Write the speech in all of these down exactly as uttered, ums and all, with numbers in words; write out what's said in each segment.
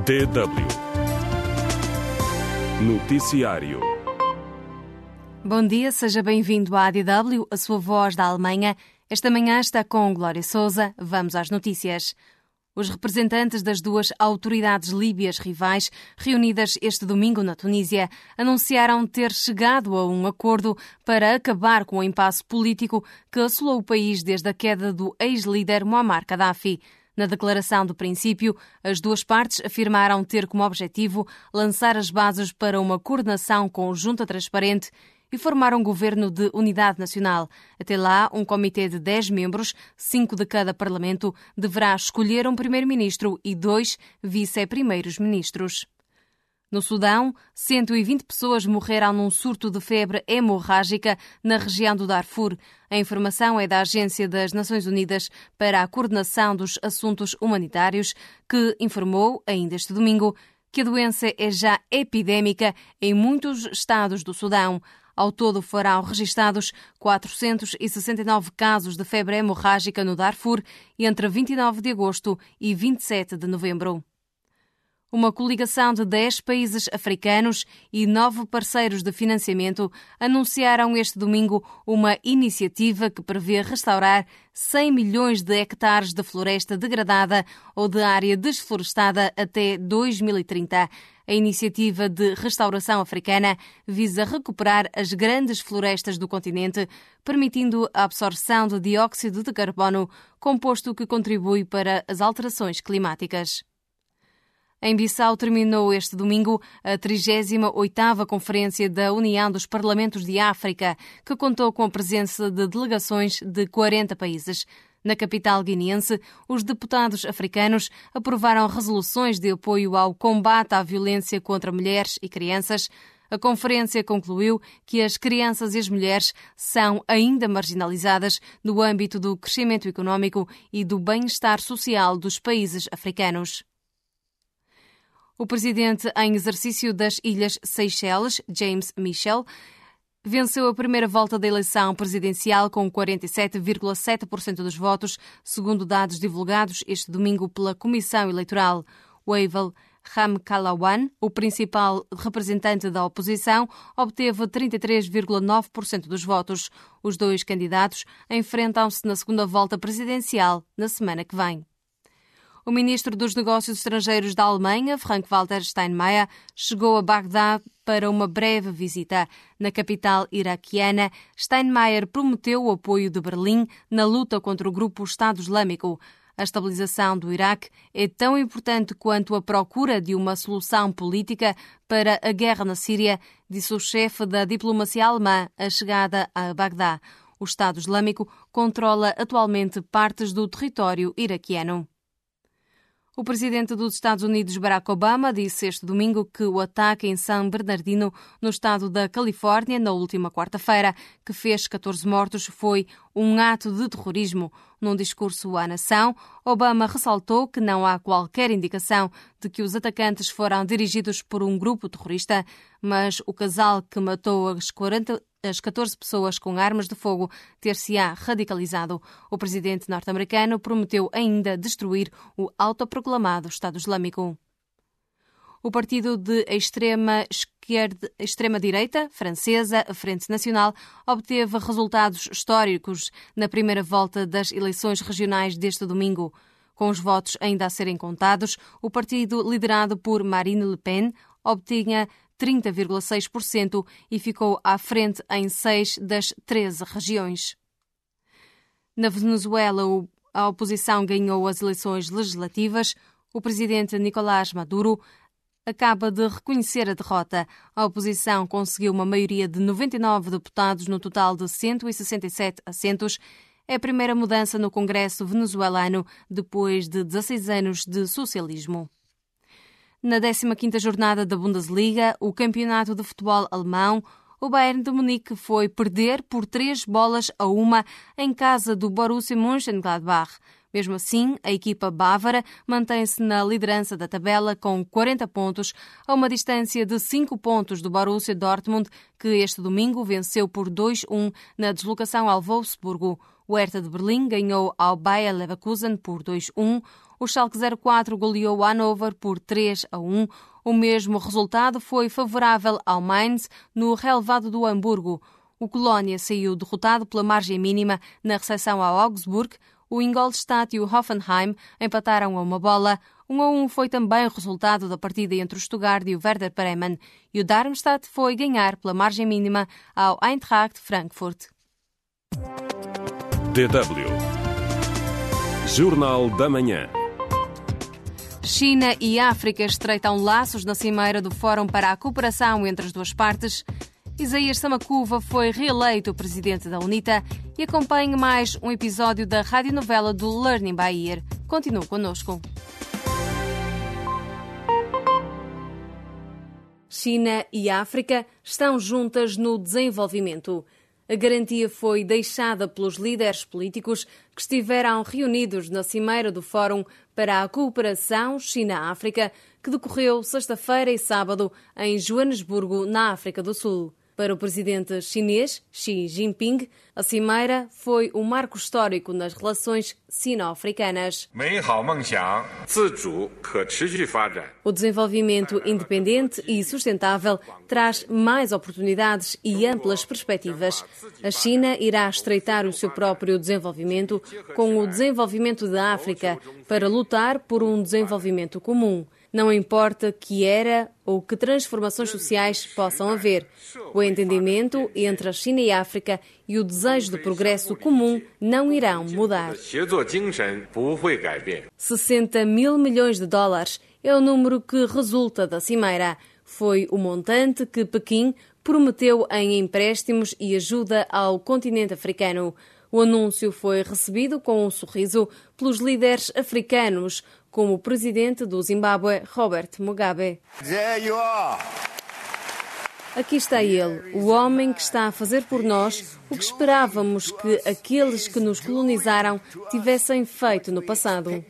D W Noticiário. Bom dia, seja bem-vindo à A D W, a sua voz da Alemanha. Esta manhã está com Glória Sousa. Vamos às notícias. Os representantes das duas autoridades líbias rivais, reunidas este domingo na Tunísia, anunciaram ter chegado a um acordo para acabar com o impasse político que assolou o país desde a queda do ex-líder Muammar Gaddafi. Na declaração de princípio, as duas partes afirmaram ter como objetivo lançar as bases para uma coordenação conjunta transparente e formar um governo de unidade nacional. Até lá, um comitê de dez membros, cinco de cada parlamento, deverá escolher um primeiro-ministro e dois vice-primeiros-ministros. No Sudão, cento e vinte pessoas morreram num surto de febre hemorrágica na região do Darfur. A informação é da Agência das Nações Unidas para a Coordenação dos Assuntos Humanitários, que informou, ainda este domingo, que a doença é já epidémica em muitos estados do Sudão. Ao todo foram registados quatrocentos e sessenta e nove casos de febre hemorrágica no Darfur entre vinte e nove de agosto e vinte e sete de novembro. Uma coligação de dez países africanos e nove parceiros de financiamento anunciaram este domingo uma iniciativa que prevê restaurar cem milhões de hectares de floresta degradada ou de área desflorestada até dois mil e trinta. A iniciativa de restauração africana visa recuperar as grandes florestas do continente, permitindo a absorção de dióxido de carbono, composto que contribui para as alterações climáticas. Em Bissau terminou este domingo a trigésima oitava Conferência da União dos Parlamentos de África, que contou com a presença de delegações de quarenta países. Na capital guineense, os deputados africanos aprovaram resoluções de apoio ao combate à violência contra mulheres e crianças. A conferência concluiu que as crianças e as mulheres são ainda marginalizadas no âmbito do crescimento económico e do bem-estar social dos países africanos. O presidente em exercício das Ilhas Seychelles, James Michel, venceu a primeira volta da eleição presidencial com quarenta e sete vírgula sete por cento dos votos, segundo dados divulgados este domingo pela Comissão Eleitoral. Wavel Ramkalawan, o principal representante da oposição, obteve trinta e três vírgula nove por cento dos votos. Os dois candidatos enfrentam-se na segunda volta presidencial na semana que vem. O ministro dos Negócios Estrangeiros da Alemanha, Frank-Walter Steinmeier, chegou a Bagdá para uma breve visita. Na capital iraquiana, Steinmeier prometeu o apoio de Berlim na luta contra o grupo Estado Islâmico. A estabilização do Iraque é tão importante quanto a procura de uma solução política para a guerra na Síria, disse o chefe da diplomacia alemã à chegada a Bagdá. O Estado Islâmico controla atualmente partes do território iraquiano. O presidente dos Estados Unidos, Barack Obama, disse este domingo que o ataque em San Bernardino, no estado da Califórnia, na última quarta-feira, que fez catorze mortos, foi um ato de terrorismo. Num discurso à nação, Obama ressaltou que não há qualquer indicação de que os atacantes foram dirigidos por um grupo terrorista, mas o casal que matou as quarenta As catorze pessoas com armas de fogo ter-se-á radicalizado. O presidente norte-americano prometeu ainda destruir o autoproclamado Estado Islâmico. O partido de extrema esquerda, extrema-direita francesa, a Frente Nacional, obteve resultados históricos na primeira volta das eleições regionais deste domingo. Com os votos ainda a serem contados, o partido liderado por Marine Le Pen obtinha trinta vírgula seis por cento e ficou à frente em seis das treze regiões. Na Venezuela, a oposição ganhou as eleições legislativas. O presidente Nicolás Maduro acaba de reconhecer a derrota. A oposição conseguiu uma maioria de noventa e nove deputados no total de cento e sessenta e sete assentos. É a primeira mudança no Congresso venezuelano depois de dezasseis anos de socialismo. Na décima quinta jornada da Bundesliga, o campeonato de futebol alemão, o Bayern de Munique foi perder por três bolas a uma em casa do Borussia Mönchengladbach. Mesmo assim, a equipa bávara mantém-se na liderança da tabela com quarenta pontos, a uma distância de cinco pontos do Borussia Dortmund, que este domingo venceu por dois a um na deslocação ao Wolfsburgo. O Hertha de Berlim ganhou ao Bayer Leverkusen por dois a um. O Schalke zero quatro goleou o Hannover por três a um. O mesmo resultado foi favorável ao Mainz no relevado do Hamburgo. O Colónia saiu derrotado pela margem mínima na recepção ao Augsburg. O Ingolstadt e o Hoffenheim empataram a uma bola. um a um foi também o resultado da partida entre o Stuttgart e o Werder Bremen. E o Darmstadt foi ganhar pela margem mínima ao Eintracht Frankfurt. D W Jornal da Manhã. China e África estreitam laços na cimeira do Fórum para a Cooperação entre as duas partes. Isaías Samakuva foi reeleito presidente da UNITA e acompanhe mais um episódio da radionovela do Learning by Ear. Continue connosco. China e África estão juntas no desenvolvimento. A garantia foi deixada pelos líderes políticos que estiveram reunidos na cimeira do Fórum para a Cooperação China-África, que decorreu sexta-feira e sábado em Joanesburgo, na África do Sul. Para o presidente chinês Xi Jinping, a cimeira foi um marco histórico nas relações sino-africanas. O desenvolvimento independente e sustentável traz mais oportunidades e amplas perspectivas. A China irá estreitar o seu próprio desenvolvimento com o desenvolvimento da África para lutar por um desenvolvimento comum. Não importa que era ou que transformações sociais possam haver. O entendimento entre a China e a África e o desejo de progresso comum não irão mudar. sessenta mil milhões de dólares é o número que resulta da cimeira. Foi o montante que Pequim prometeu em empréstimos e ajuda ao continente africano. O anúncio foi recebido com um sorriso pelos líderes africanos, como o presidente do Zimbábue, Robert Mugabe. Aqui está ele, o homem que está a fazer por nós o que esperávamos que aqueles que nos colonizaram tivessem feito no passado.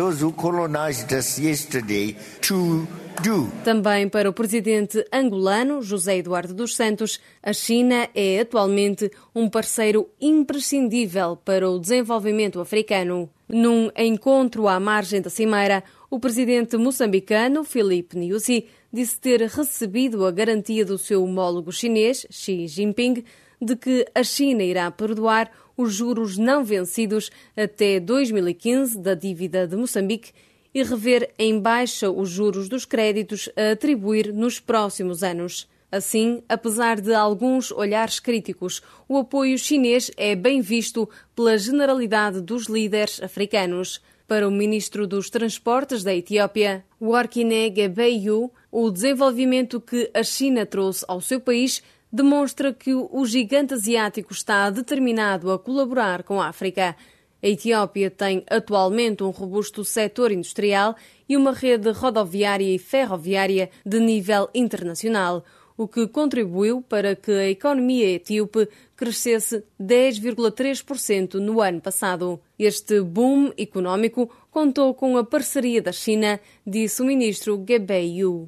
Também para o presidente angolano, José Eduardo dos Santos, a China é atualmente um parceiro imprescindível para o desenvolvimento africano. Num encontro à margem da cimeira, o presidente moçambicano, Filipe Nyusi, disse ter recebido a garantia do seu homólogo chinês, Xi Jinping, de que a China irá perdoar os juros não vencidos até dois mil e quinze da dívida de Moçambique e rever em baixa os juros dos créditos a atribuir nos próximos anos. Assim, apesar de alguns olhares críticos, o apoio chinês é bem visto pela generalidade dos líderes africanos. Para o ministro dos Transportes da Etiópia, Workine Gebeyu, o desenvolvimento que a China trouxe ao seu país demonstra que o gigante asiático está determinado a colaborar com a África. A Etiópia tem atualmente um robusto setor industrial e uma rede rodoviária e ferroviária de nível internacional, o que contribuiu para que a economia etíope crescesse dez vírgula três por cento no ano passado. Este boom económico contou com a parceria da China, disse o ministro Gebeyu.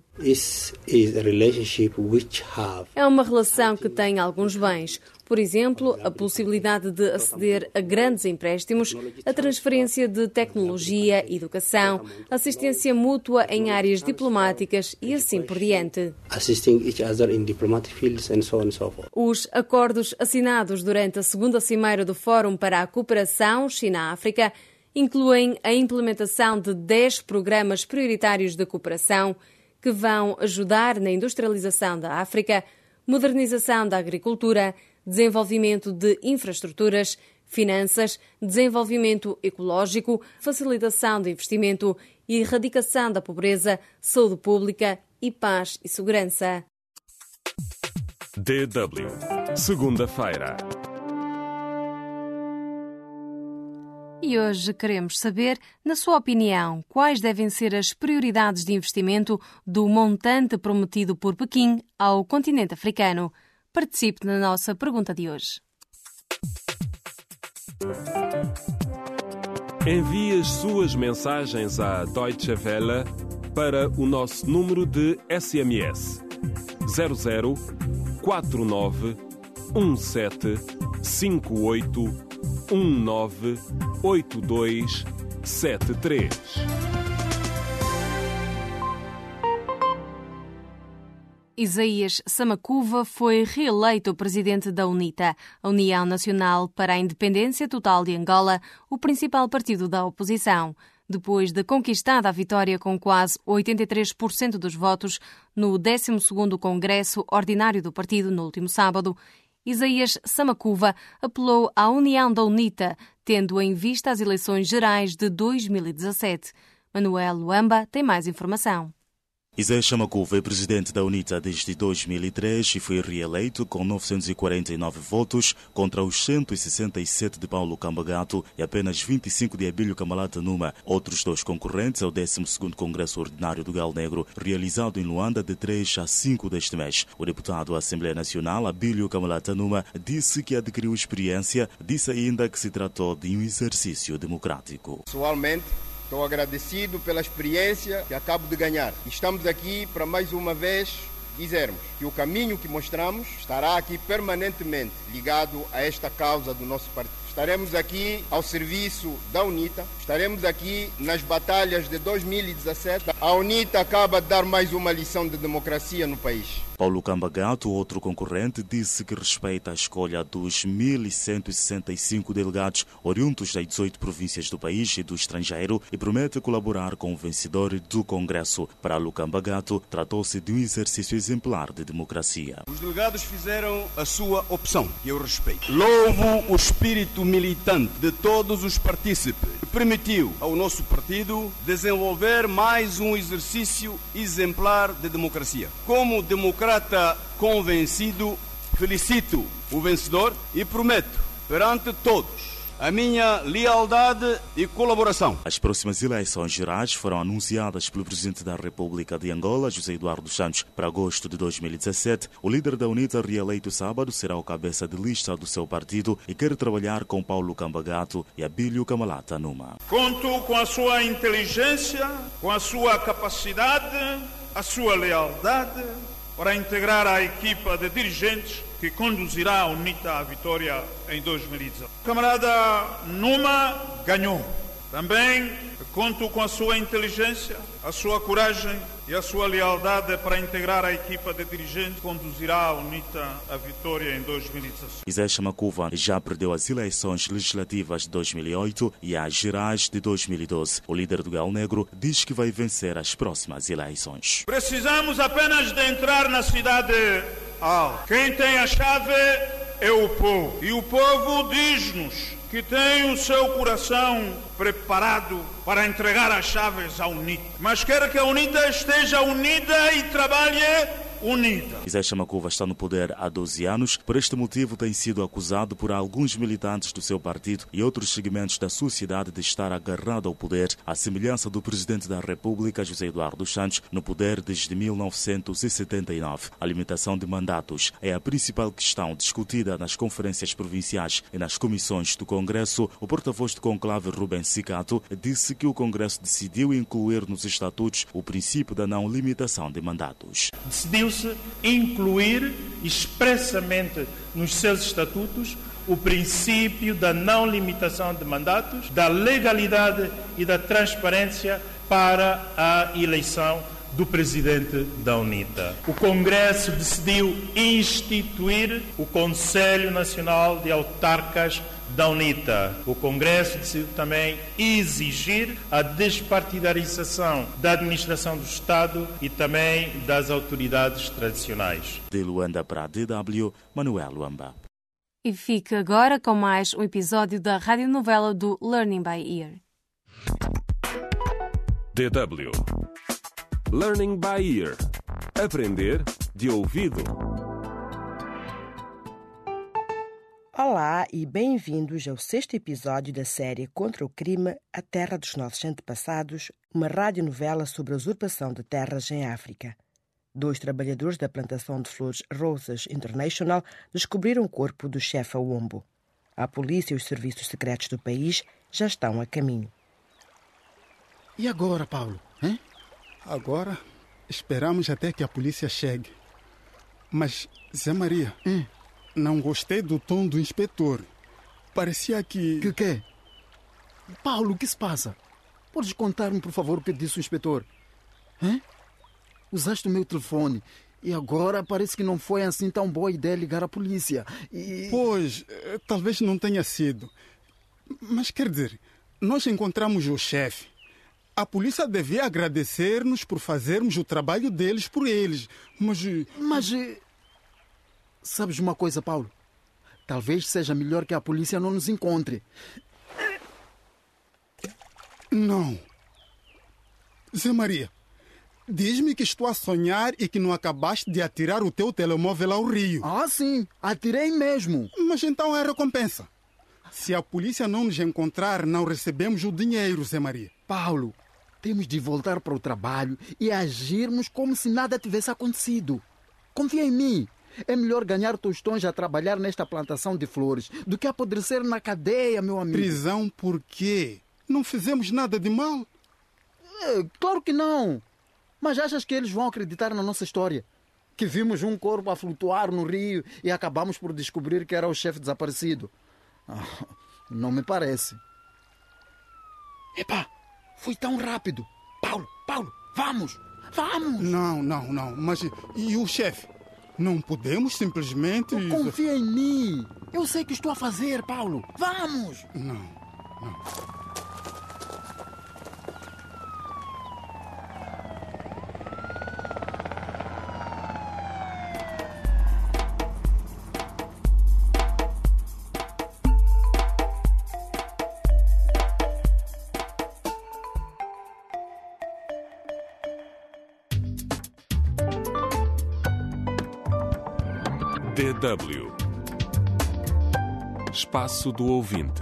É uma relação que tem alguns bens. Por exemplo, a possibilidade de aceder a grandes empréstimos, a transferência de tecnologia, educação, assistência mútua em áreas diplomáticas e assim por diante. Os acordos assinados durante a segunda cimeira do Fórum para a Cooperação China-África incluem a implementação de dez programas prioritários de cooperação que vão ajudar na industrialização da África, modernização da agricultura, desenvolvimento de infraestruturas, finanças, desenvolvimento ecológico, facilitação de investimento e erradicação da pobreza, saúde pública e paz e segurança. D W, segunda-feira. E hoje queremos saber, na sua opinião, quais devem ser as prioridades de investimento do montante prometido por Pequim ao continente africano. Participe na nossa pergunta de hoje. Envie as suas mensagens à Deutsche Welle para o nosso número de S M S zero zero quatro nove um sete cinco oito um nove oito dois sete três. Isaías Samakuva foi reeleito presidente da UNITA, a União Nacional para a Independência Total de Angola, o principal partido da oposição. Depois de conquistada a vitória com quase oitenta e três por cento dos votos no décimo segundo Congresso Ordinário do partido no último sábado, Isaías Samakuva apelou à união da UNITA, tendo em vista as eleições gerais de dois mil e dezassete. Manuel Luamba tem mais informação. Isaías Samakuva é presidente da UNITA desde dois mil e três e foi reeleito com novecentos e quarenta e nove votos contra os cento e sessenta e sete de Paulo Cambagato e apenas vinte e cinco de Abílio Camalata Numa. Outros dois concorrentes ao décimo segundo Congresso Ordinário do Galo Negro, realizado em Luanda de três a cinco deste mês. O deputado da Assembleia Nacional, Abílio Camalata Numa, disse que adquiriu experiência, disse ainda que se tratou de um exercício democrático. Pessoalmente, estou agradecido pela experiência que acabo de ganhar. Estamos aqui para mais uma vez dizermos que o caminho que mostramos estará aqui permanentemente ligado a esta causa do nosso partido. Estaremos aqui ao serviço da UNITA, estaremos aqui nas batalhas de dois mil e dezassete. A UNITA acaba de dar mais uma lição de democracia no país. Paulo Cambagato, outro concorrente, disse que respeita a escolha dos mil cento e sessenta e cinco delegados oriundos das dezoito províncias do país e do estrangeiro e promete colaborar com o vencedor do Congresso. Para Paulo Cambagato, tratou-se de um exercício exemplar de democracia. Os delegados fizeram a sua opção e eu respeito. Louvo o espírito militante de todos os partícipes que permitiu ao nosso partido desenvolver mais um exercício exemplar de democracia. Como democrata convencido, felicito o vencedor e prometo perante todos a minha lealdade e colaboração. As próximas eleições gerais foram anunciadas pelo Presidente da República de Angola, José Eduardo Santos, para agosto de dois mil e dezassete. O líder da UNITA, reeleito sábado, será o cabeça de lista do seu partido e quer trabalhar com Paulo Cambagato e Abílio Camalata Numa. Conto com a sua inteligência, com a sua capacidade, a sua lealdade para integrar a equipa de dirigentes que conduzirá a UNITA à vitória em dois mil e dezoito. O camarada Numa ganhou. Também conto com a sua inteligência, a sua coragem e a sua lealdade para integrar a equipa de dirigentes que conduzirá a UNITA à vitória em dois mil e dezassete. Isaías Samakuva já perdeu as eleições legislativas de dois mil e oito e as gerais de dois mil e doze. O líder do Galo Negro diz que vai vencer as próximas eleições. Precisamos apenas de entrar na cidade alta. Quem tem a chave é o povo. E o povo diz-nos que tem o seu coração preparado para entregar as chaves à UNITA. Mas quer que a UNITA esteja unida e trabalhe unida. Isaías Samakuva está no poder há doze anos. Por este motivo tem sido acusado por alguns militantes do seu partido e outros segmentos da sociedade de estar agarrado ao poder, à semelhança do Presidente da República, José Eduardo Santos, no poder desde mil novecentos e setenta e nove. A limitação de mandatos é a principal questão discutida nas conferências provinciais e nas comissões do Congresso. O porta-voz do conclave, Rubens Sicato, disse que o Congresso decidiu incluir nos estatutos o princípio da não limitação de mandatos. Decidiu-se incluir expressamente nos seus estatutos o princípio da não limitação de mandatos, da legalidade e da transparência para a eleição do presidente da UNITA. O Congresso decidiu instituir o Conselho Nacional de Autarcas da UNITA. O Congresso decidiu também exigir a despartidarização da administração do Estado e também das autoridades tradicionais. De Luanda para a D W, Manuel Luamba. E fique agora com mais um episódio da radionovela do Learning by Ear. D W Learning by Ear. Aprender de ouvido. Olá e bem-vindos ao sexto episódio da série Contra o Crime, a Terra dos Nossos Antepassados, uma radionovela sobre a usurpação de terras em África. Dois trabalhadores da plantação de flores Rosas International descobriram o corpo do chefe Awombo. A polícia e os serviços secretos do país já estão a caminho. E agora, Paulo? Hein? Agora, esperamos até que a polícia chegue. Mas, Zé Maria, hum. não gostei do tom do inspetor. parecia que... Que quê? Paulo, o que se passa? Podes contar-me, por favor, o que disse o inspetor? Hã? Usaste o meu telefone e agora parece que não foi assim tão boa ideia ligar à polícia. E... Pois, talvez não tenha sido. Mas quer dizer, nós encontramos o chefe. A polícia devia agradecer-nos por fazermos o trabalho deles por eles. Mas... Mas... Sabes uma coisa, Paulo? Talvez seja melhor que a polícia não nos encontre. Não. Zé Maria, diz-me que estou a sonhar e que não acabaste de atirar o teu telemóvel ao rio. Ah, sim. Atirei mesmo. Mas então é a recompensa. Se a polícia não nos encontrar, não recebemos o dinheiro, Zé Maria. Paulo, temos de voltar para o trabalho e agirmos como se nada tivesse acontecido. Confia em mim. É melhor ganhar tostões a trabalhar nesta plantação de flores do que apodrecer na cadeia, meu amigo. Prisão por quê? Não fizemos nada de mal. É, claro que não. Mas achas que eles vão acreditar na nossa história? Que vimos um corpo a flutuar no rio e acabamos por descobrir que era o chefe desaparecido? Ah, não me parece. Epá, foi tão rápido. Paulo, Paulo, vamos, vamos. Não, não, não. Mas e o chefe? Não podemos simplesmente... Confia em mim. Eu sei o que estou a fazer, Paulo. Vamos. Não, não. D W Espaço do Ouvinte.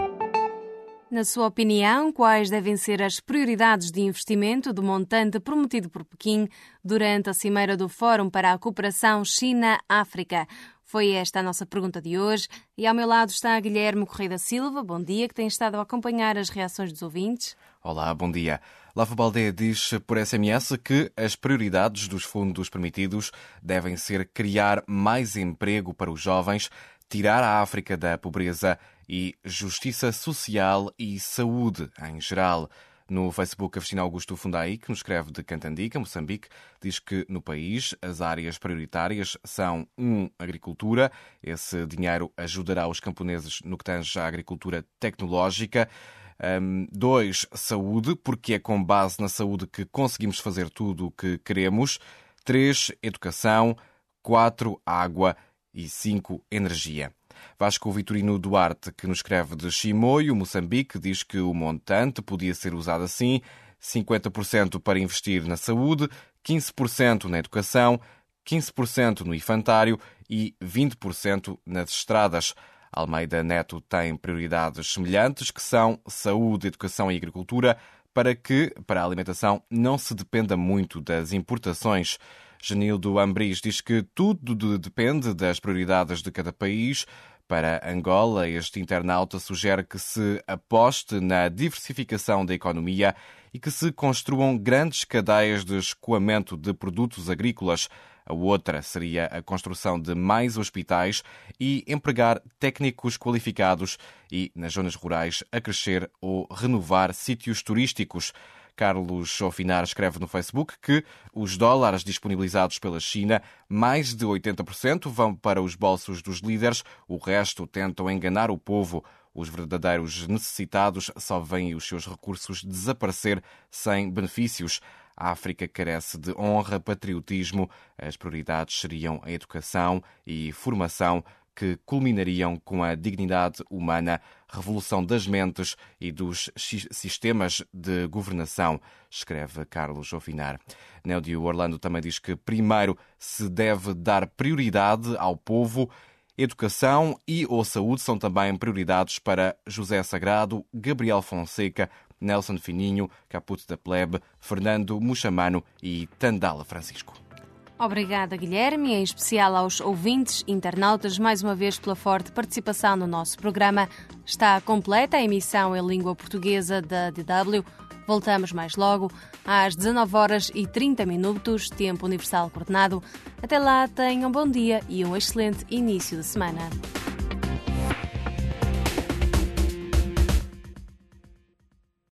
Na sua opinião, quais devem ser as prioridades de investimento do montante prometido por Pequim durante a cimeira do Fórum para a Cooperação China-África? Foi esta a nossa pergunta de hoje. E ao meu lado está Guilherme Correia da Silva. Bom dia, que tem estado a acompanhar as reações dos ouvintes. Olá, bom dia. Lava Baldé diz por S M S que as prioridades dos fundos permitidos devem ser criar mais emprego para os jovens, tirar a África da pobreza e justiça social e saúde em geral. No Facebook, a Cristina Augusto Fundai, que nos escreve de Cantandica, Moçambique, diz que no país as áreas prioritárias são um, agricultura. Esse dinheiro ajudará os camponeses no que tange à agricultura tecnológica. Um, dois, saúde, porque é com base na saúde que conseguimos fazer tudo o que queremos. Três, educação. Quatro, água. E cinco, energia. Vasco Vitorino Duarte, que nos escreve de Chimoio, Moçambique, diz que o montante podia ser usado assim: cinquenta por cento para investir na saúde, quinze por cento na educação, quinze por cento no infantário e vinte por cento nas estradas. Almeida Neto tem prioridades semelhantes, que são saúde, educação e agricultura, para que, para a alimentação, não se dependa muito das importações. Genildo Ambris diz que tudo depende das prioridades de cada país. Para Angola, este internauta sugere que se aposte na diversificação da economia e que se construam grandes cadeias de escoamento de produtos agrícolas. A outra seria a construção de mais hospitais e empregar técnicos qualificados e, nas zonas rurais, acrescer ou renovar sítios turísticos. Carlos Chofinar escreve no Facebook que os dólares disponibilizados pela China, mais de oitenta por cento vão para os bolsos dos líderes, o resto tentam enganar o povo. Os verdadeiros necessitados só veem os seus recursos desaparecer sem benefícios. A África carece de honra, patriotismo. As prioridades seriam a educação e formação, que culminariam com a dignidade humana, revolução das mentes e dos sistemas de governação, escreve Carlos Ofinar. Néudio Orlando também diz que primeiro se deve dar prioridade ao povo. Educação e ou saúde são também prioridades para José Sagrado, Gabriel Fonseca, Nelson Fininho, Caput da Plebe, Fernando Muxamano e Tandala Francisco. Obrigada, Guilherme, em especial aos ouvintes, internautas, mais uma vez pela forte participação no nosso programa. Está completa a emissão em língua portuguesa da D W. Voltamos mais logo, às dezanove horas e trinta minutos, tempo universal coordenado. Até lá, tenham um bom dia e um excelente início de semana.